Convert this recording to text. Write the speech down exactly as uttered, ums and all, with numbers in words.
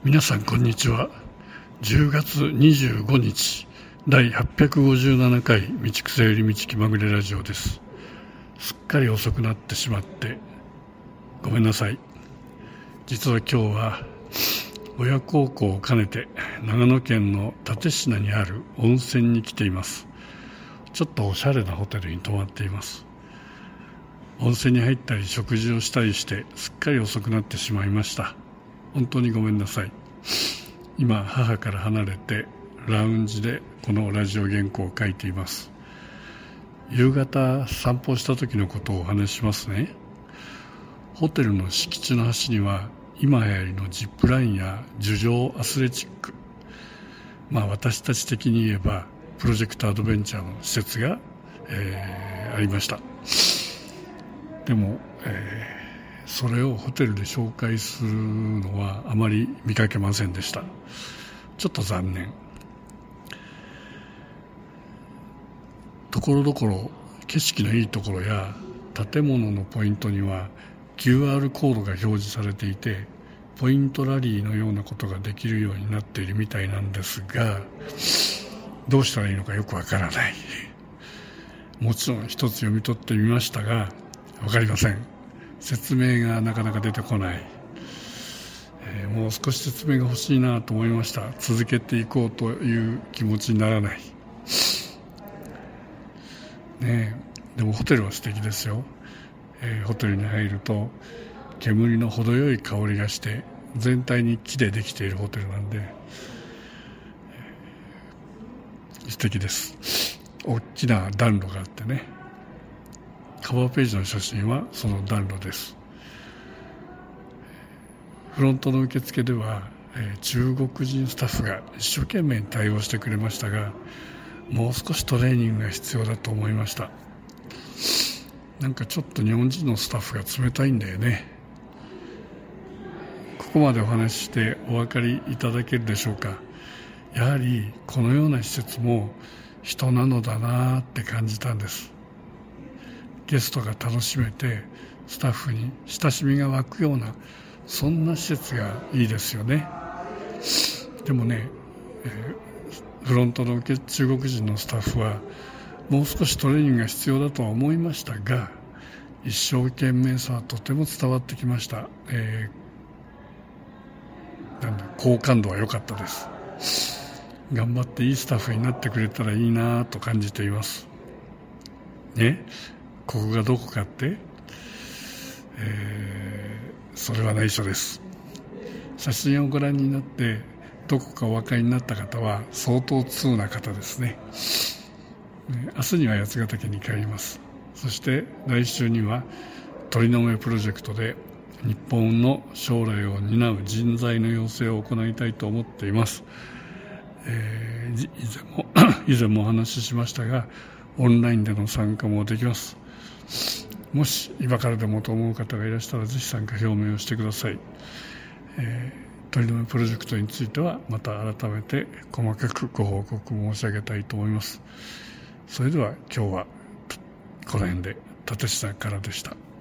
皆さんこんにちは。じゅうがつにじゅうごにちだいはっぴゃくごじゅうななかい道草より道気まぐれラジオです。すっかり遅くなってしまってごめんなさい。実は今日は親孝行を兼ねて長野県の蓼科にある温泉に来ています。ちょっとおしゃれなホテルに泊まっています。温泉に入ったり食事をしたりしてすっかり遅くなってしまいました。本当にごめんなさい。今母から離れてラウンジでこのラジオ原稿を書いています。夕方散歩した時のことをお話ししますね。ホテルの敷地の端には今流行りのジップラインや樹上アスレチック、まあ私たち的に言えばプロジェクトアドベンチャーの施設が、えー、ありました。でも、えーそれをホテルで紹介するのはあまり見かけませんでした。ちょっと残念。ところどころ景色のいいところや建物のポイントには キューアール コードが表示されていて、ポイントラリーのようなことができるようになっているみたいなんですが、どうしたらいいのかよくわからない。もちろん一つ読み取ってみましたがわかりません。説明がなかなか出てこない、えー、もう少し説明が欲しいなと思いました。続けていこうという気持ちにならない、ね、えでもホテルは素敵ですよ、えー、ホテルに入ると煙の程よい香りがして全体に木でできているホテルなんで、えー、素敵です。大きな暖炉があってね、カバーページの写真はその暖炉です。フロントの受付では、えー、中国人スタッフが一生懸命に対応してくれましたが、もう少しトレーニングが必要だと思いました。なんかちょっと日本人のスタッフが冷たいんだよね。ここまでお話ししてお分かりいただけるでしょうか。やはりこのような施設も人なのだなって感じたんです。ゲストが楽しめてスタッフに親しみが湧くような、そんな施設がいいですよね。でもね、えー、フロントの中国人のスタッフはもう少しトレーニングが必要だとは思いましたが、一生懸命さはとても伝わってきました。えー、なんだ好感度は良かったです。頑張っていいスタッフになってくれたらいいなと感じていますね。ここがどこかって、えー、それは内緒です。写真をご覧になってどこかお分かりになった方は相当通な方ですね。明日には八ヶ岳に帰ります。そして来週には鳥の目プロジェクトで日本の将来を担う人材の養成を行いたいと思っています。えー、以前も以前もお話ししましたが、オンラインでの参加もできます。もし今からでもと思う方がいらしたらぜひ参加表明をしてください。えー、鳥の目プロジェクトについてはまた改めて細かくご報告申し上げたいと思います。それでは今日はこの辺で、蓼科からでした。